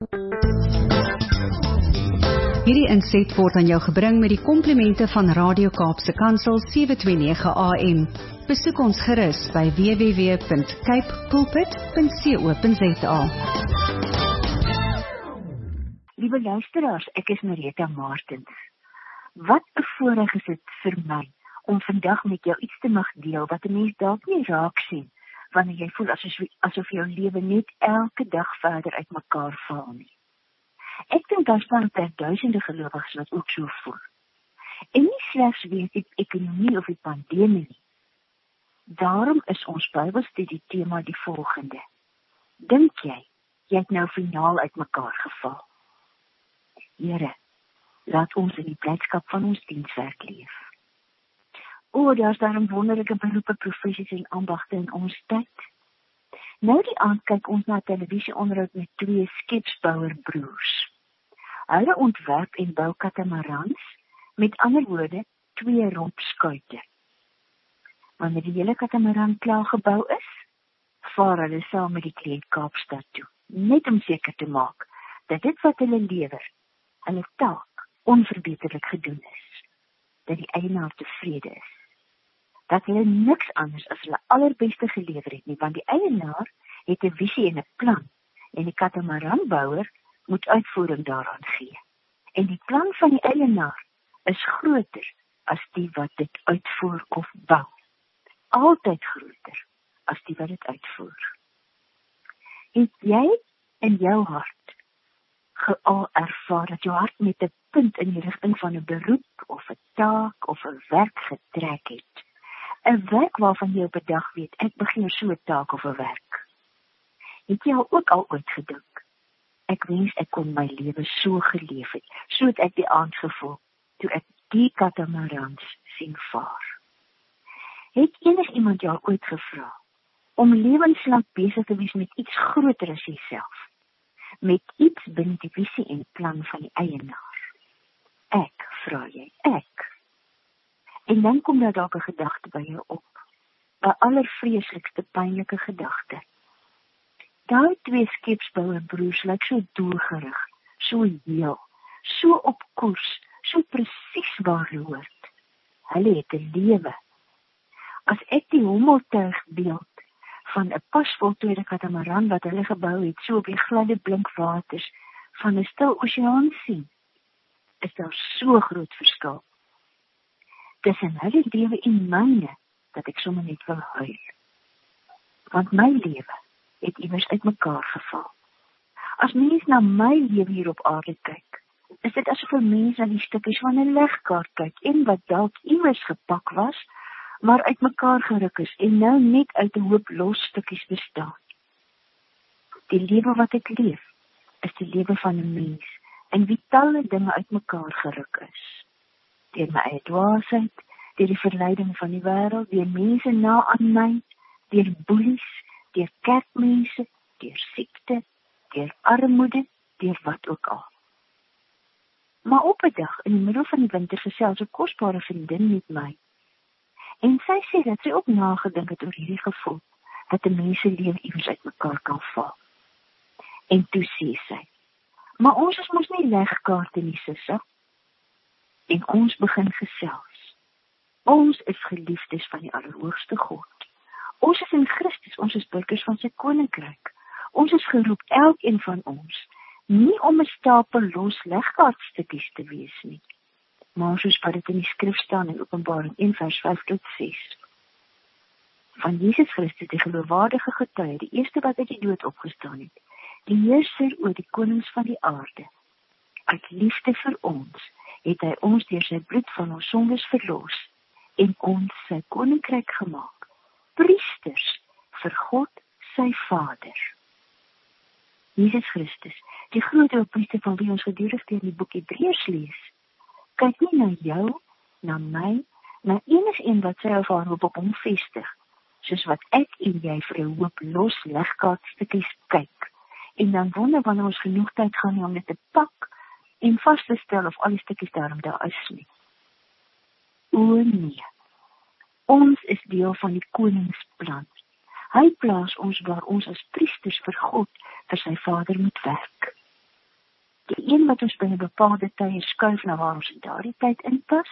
Hierdie inset word aan jou gebring met die komplimente van Radio Kaapse Kansel 729 AM. Besoek ons gerus by www.capepulpit.co.za. Liewe luisteraars, ek is Marita Martens. Wat 'n voorreg is dit vir my om vandag met jou iets te mag deel wat 'n mens dalk nie raak sien wanneer jy voel asof jou lewe net elke dag verder uitmekaar val nie. Ek dink daar staan duisende gelowiges wat ook so voel. En nie slegs weens die ekonomie of die pandemie nie. Daarom is ons Bybelstudie tema die volgende. Dink jy het nou finaal uitmekaar geval? Here, laat ons in die blydskap van ons dienswerk leef. Daar's daarom wonderlike beroepe, professies en ambagte in ons tyd. Nou die aand kyk ons na televisieonderhoud met 2 skepsbouerbroers. Hulle ontwerp en bou katamarans, met ander woorde, 2 rompskuite. Wanneer die hele katamaran klaar gebou is, vaar hulle saam met die kliënt Kaapstad toe, net om seker te maak dat dit wat hulle lewer, hulle taak onverbeterlik gedoen is, dat die eienaar tevrede is, dat hulle niks anders as hulle allerbeste gelewer het nie, want die eienaar het 'n visie en 'n plan, en die katamaranbouer moet uitvoering daaraan gee. En die plan van die eienaar is groter as die wat dit uitvoer of bou. Altyd groter as die wat dit uitvoer. Het jy in jou hart al ervaar dat jou hart met 'n punt in die rigting van 'n beroep of 'n taak of 'n werk getrek het? 'n werk waarvan jy op 'n dag weet, ek begeer so 'n taak of 'n werk. Het jy ook al ooit gedink? Ek wens ek kon my lewe so geleef het, so het ek die aand gevoel, toe ek die katamarans sien vaar. Het enigiemand jou ooit gevra, om lewenslang besig te wees met iets groter as jouself, met iets binne die visie en plan van die eienaar? Ek, vra jy, ek. En dan kom daar dalk 'n gedagte by jou op, 'n allervreeslikste pynlike gedagte. Daai 2 skepsbouerbroers lyk so doelgerig, so heel, so op koers, so presies waar hulle hoort. Hulle het 'n lewe. As ek die hommeltuigbeeld van 'n pas voltooide katamaran wat hulle gebou het, so op die gladde blink waters van 'n stil oseaan sien, is daar so groot verskil tussen hulle lewe en myne, dat ek sommer net wil huil. Want my lewe het iewers uitmekaar geval. As mens na my lewe hier op aarde kyk, is dit asof 'n mens na die stukkies van 'n legkaart kyk, en wat dalk iewers gepak was, maar uitmekaar geruk is, en nou net uit 'n hoop los stukkies bestaan. Die lewe wat ek leef, is die lewe van 'n mens, en wie talle dinge uitmekaar geruk is. Deur my eie dwaasheid, deur die verleiding van die wêreld, deur mense na aan my, deur boelies, deur kerkmense, deur siekte, deur armoede, deur wat ook al. Maar op 'n dag, in die middel van die winter, gesels 'n kosbare vriendin met my. En sy sê dat sy ook nagedink het oor hierdie gevoel, dat 'n mens se lewe iewers uitmekaar kan val. En toe sê sy, maar ons is mos nie legkaarte nie, sisse. En ons begin gesels. Ons is geliefdes van die Allerhoogste God. Ons is in Christus, ons is burgers van sy koninkryk. Ons is geroep, elkeen van ons, nie om 'n stapel los legkaartstukkies te wees nie, maar soos wat dit in die skrif staan in Openbaring 1:5-6. Van Jesus Christus, die geloofwaardige getuie, die eerste wat uit die dood opgestaan het, die heerser oor die konings van die aarde. Uit liefde vir ons, het hy ons deur sy bloed van ons sondes verlos, en ons sy koninkryk gemaak. Priesters vir God, sy Vader. Jesus Christus, die groot hoëpriester van wie ons gedurig deur die boek Hebreërs lees, kyk nie na jou, na my, na enigiemand wat sy of haar hoop op hom vestig, soos wat ek en jy vir 'n hoop los legkaartstukkies kyk, en dan wonder wanneer ons genoeg tyd gaan hê om dit te pak, en vas te stel of al die stukkies daarom daar is nie. O nee, ons is deel van die koningsplan. Hy plaas ons waar ons as priesters vir God, vir sy Vader moet werk. wat ons binne bepaalde tye skuif na waar ons in daardie tyd inpas,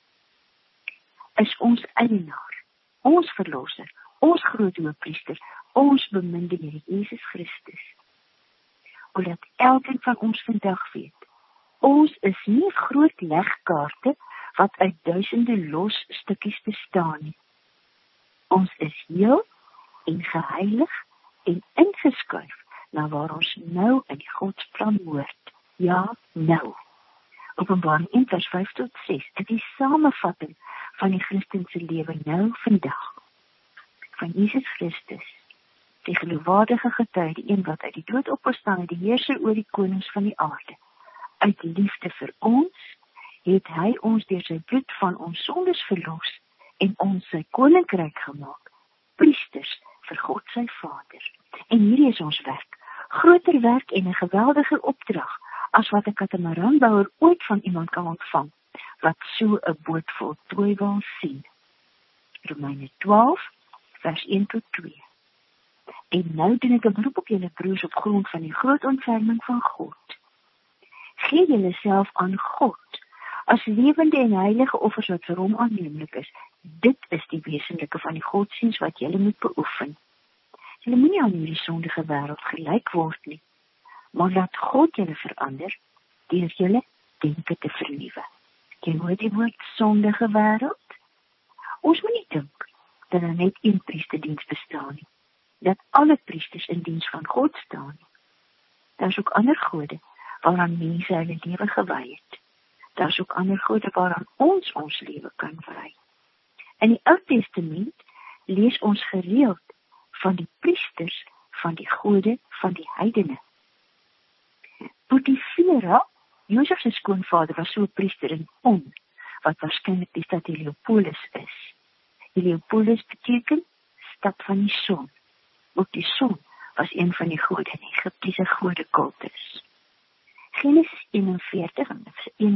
is ons eienaar, ons verlosser, ons groot hoëpriester, ons beminde Here Jesus Christus. Omdat elkeen van ons vandag weet, ons is nie groot legkaarte wat uit duisende los stukkies bestaan nie. Ons is heel en geheilig en ingeskuif na waar ons nou in die Godsplan hoort. Ja, nou. Openbaring 1 vers 5 tot 6, dit is die samevatting van die Christense lewe nou vandag. Van Jesus Christus, die geloofwaardige getuie, die een wat uit die dood opgestaan het, die heerser oor die konings van die aarde. Uit liefde vir ons, het hy ons deur sy bloed van ons sondes verlos en ons sy koninkryk gemaak, priesters vir God sy Vader. En hierdie is ons werk, groter werk en 'n geweldiger opdrag, as wat 'n katamaranbouer ooit van iemand kan ontvang, wat so 'n boot voltooi wil sien. Romeine 12, vers 1 tot 2. En nou doen ek 'n beroep op julle broers op grond van die groot ontferming van God. Gee julle self aan God, as lewende en heilige offers wat vir hom aanneemlik is. Dit is die wesenlike van die godsdiens wat julle moet beoefen. Julle moenie aan hierdie sondige wêreld gelyk word nie, maar laat God julle verander deur julle denke te vernuwe. Jy hoor die woord sondige wêreld? Ons moet nie dink dat daar net een priesterdiens bestaan nie, dat alle priesters in diens van God staan nie. Daar is ook ander gode waaraan mense hulle lewe gewy het. Daar is ook ander gode waaraan ons lewe kan wy. In die Ou Testament lees ons gereeld van die priesters van die gode van die heidene. Potifera, Josef se skoonvader, was so 'n priester in On, wat waarskynlik die stad Heliopolis is. Heliopolis beteken stad van die son. Ook die son was een van die gode in Egiptiese godekultus. Genesis 41 en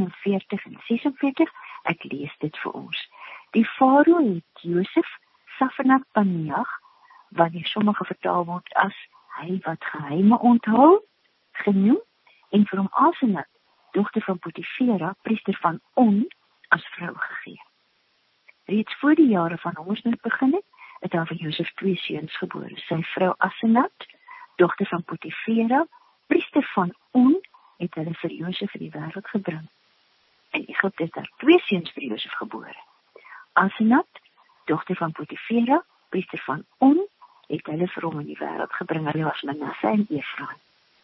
46, ek lees dit vir ons. Die farao het Josef Safenat Paneah, wat die sommige vertaal word as hy wat geheime onthou, genoem, en vir hom Asenat, dogter van Potifera, priester van On, as vrou gegee. Reeds voor die jare van hongersnood begin het daar vir Josef 2 seuns gebore. Sy vrou Asenat, dogter van Potifera, priester van On, het hulle vir Josef in die wêreld gebring. In Egipte is daar 2 seuns vir Josef gebore. Asenat, dogter van Potifera, priester van On, het hulle vir hom in die wêreld gebring. Hulle was Manasse en Efraim.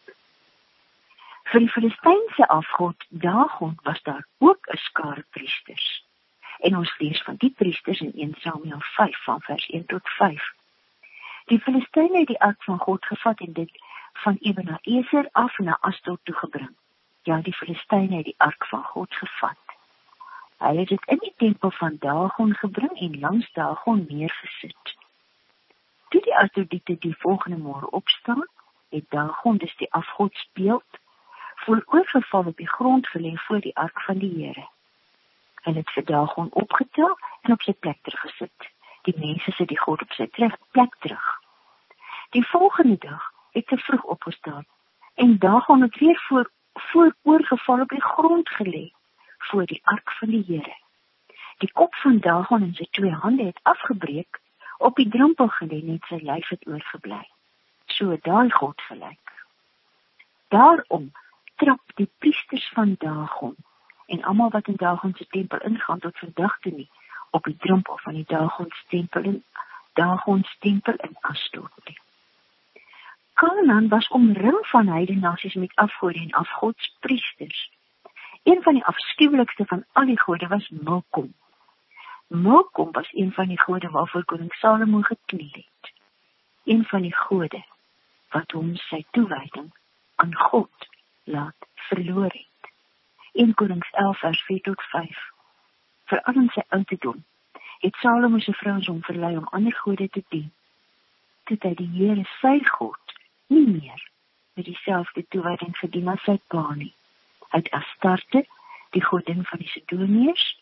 Vir die Filistynse afgod Dagon was daar ook 'n skare priesters. En ons lees van die priesters in 1 Samuel 5 van vers 1 tot 5. Die Filistyne het die ark van God gevat en dit van Ebenezer af na Asdod toegebring. Ja, die Filistyne het die ark van God gevat. Hulle het dit in die tempel van Dagon gebring en langs Dagon neergesit. Toe die Asdodiete die volgende môre opstaan, het Dagon, dus die afgodsbeeld, vooroorgeval op die grond gelê voor die ark van die Here. Hulle het vir Dagon opgetel en op sy plek teruggesit. Die mense sit die God op sy plek terug. Die volgende dag het hy vroeg opgestaan en Dagon het weer vooroorgeval op die grond gelê voor die ark van die Here. Die kop van Dagon en sy 2 hande het afgebreek, op die drempel gelê, net sy lyf het oorgebly. So het daai God gelyk. Daarom trap die priesters van Dagon en almal wat in Dagon se tempel ingaan tot vandag toe nie, op die drempel van die Dagons tempel in Asdod nie. Kanaan was omring van heidenasies met afgode en afgodspriesters. Een van die afskuwelikste van al die gode was Milkom. Milkom was een van die gode waarvoor koning Salomo gekniel het. Een van die gode wat hom sy toewyding aan God laat verloor het. 1 Konings 11 vers 4 tot 5. Veral in sy ouderdom het Salomo se vrouens hom verlei om ander gode te dien. Toe hy die Here sy God nie meer met dieselfde toewyding gedien as sy pa nie. Hy het Astarte, die godin van die Sidoniërs,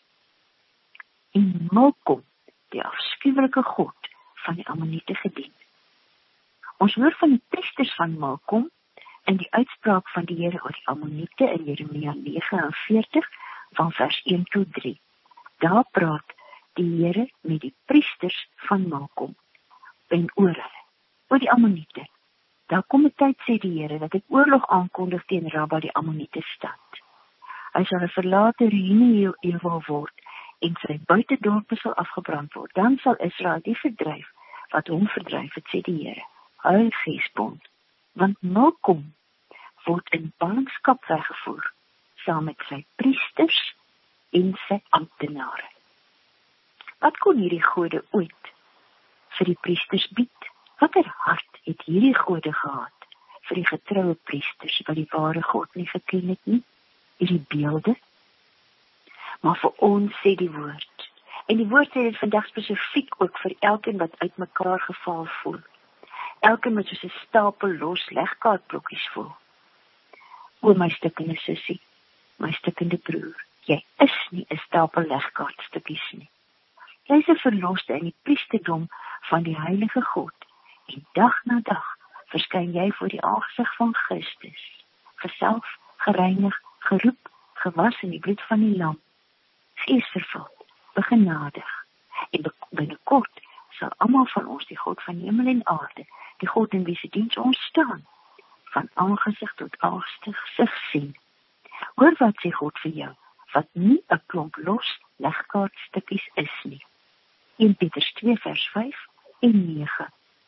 en Milkom, die afskuwelike god van die Ammoniete gedien. Ons hoor van die priesters van Milkom, In die uitspraak van die Here oor die Ammoniete in Jeremia 49 van vers 1 tot 3. Daar praat die Here met die priesters van Malkom en oor hulle, oor die Ammoniete. Daar kom 'n tyd, sê die Here, dat ek oorlog aankondig teen Rabba, die Ammoniete stad. Hy sal 'n verlate ruïne word en sy buitedorpe sal afgebrand word. Dan sal Israel die verdryf wat hom verdryf het, sê die Here. Huil Gesbon, want Malkom word in ballingskap weggevoer, saam met sy priesters en sy amptenare. Wat kon hierdie gode ooit vir die priesters bied? Watter hart het hierdie gode gehad vir die getroue priesters wat die ware God nie geken het nie? Hierdie beelde? Maar vir ons sê die woord, en die woord sê dit vandag spesifiek ook vir elkeen wat uit mekaar geval voel. Elkeen met soos 'n stapel los legkaartblokkies voel. O my stikkende sussie, my stikkende broer, jy is nie 'n stapel legkaartstukkies nie. Jy is 'n verloste in die priesterdom van die heilige God, en dag na dag verskyn jy voor die aangesig van Christus, gesalf, gereinig, geroep, gewas in die bloed van die lam, geesvervuld, begenadig, en binnekort sal almal van ons die God van hemel en aarde, die God in wie se diens ons staan, van aangesig tot aangesig sien. Hoor wat sê God vir jou, wat nie 'n klomp los legkaartstukkies is nie. 1 Petrus 2 vers 5 en 9.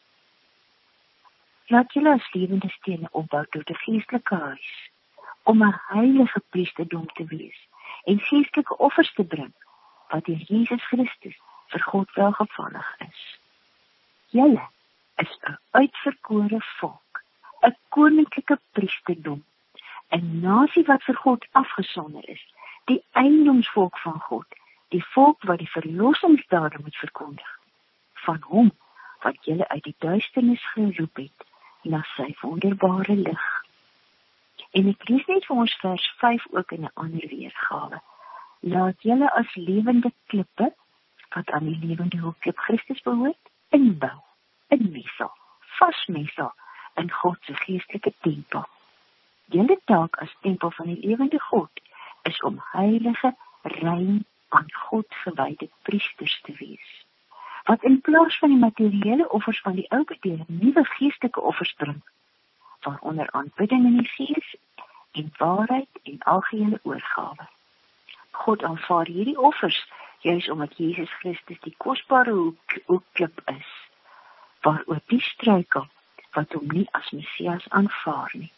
Laat julle as lewende stene opbou tot 'n geestelike huis, om 'n heilige priesterdom te wees, en geestelike offers te bring, wat deur Jesus Christus vir God welgevallig is. Julle is 'n uitverkore volk, 'n koninklike priesterdom, 'n nasie wat vir God afgesonder is, die eiendomsvolk van God, die volk wat die verlossingsdade moet verkondig, van hom wat julle uit die duisternis geroep het, na sy wonderbare lig. En ek lees net vir ons vers 5 ook in 'n ander weergawe. Laat julle as lewende klippe, wat aan die lewende hoofklip Christus behoort, inbou, inmesel, vasmesel, in God se geestelike tempel. Julle taak as tempel van die lewende God, is om heilige, rein, aan God gewyde priesters te wees, wat in plaas van die materiële offers van die ou bedeling nuwe geestelike offers bring, waaronder aanbidding in die gees en waarheid en algehele oorgawe. God aanvaar hierdie offers juis omdat Jesus Christus die kosbare hoekklip is, waaroor die struikel wat hom nie as Messias aanvaar nie.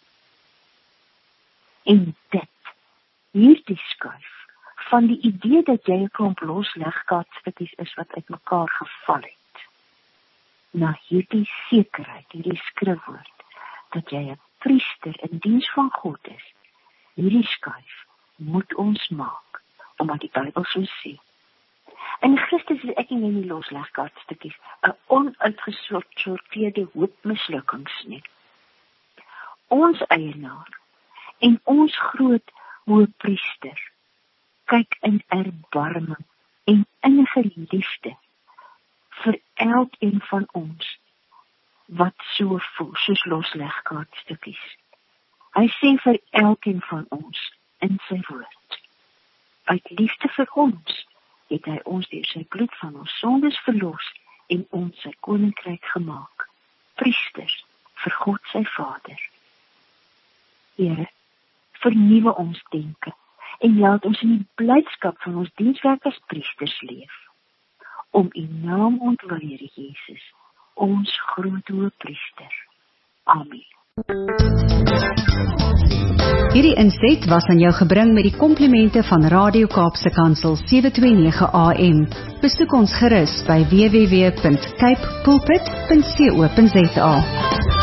En hierdie skuif van die idee dat jy 'n klomp los legkaartstukkies is wat uitmekaar geval het, na hierdie sekerheid, hierdie skrifwoord, dat jy 'n priester in diens van God is, hierdie skuif moet ons maak, omdat die Bybel so sê. In Christus is ek en jy nie los legkaartstukkies, 'n onuitgesorteerde hoop mislukkings nie. Ons eienaar en ons groot hoëpriester kyk in erbarming en innige liefde vir elkeen van ons wat so voel, soos los legkaartstukkies. Hy sê vir elkeen van ons in sy woord, uit liefde vir ons het hy ons deur sy bloed van ons sondes verlos en ons sy koninkryk gemaak, priesters vir God sy Vader. Here, vernuwe ons denke en laat ons in die blydskap van ons dienswerk as priesters leef, om u naam ontwil, Here Jesus, ons groot hoëpriester. Amen. Hierdie inset was aan jou gebring met die komplimente van Radio Kaapse Kansel 729 AM. Besoek ons gerus by www.cape pulpit.co.za.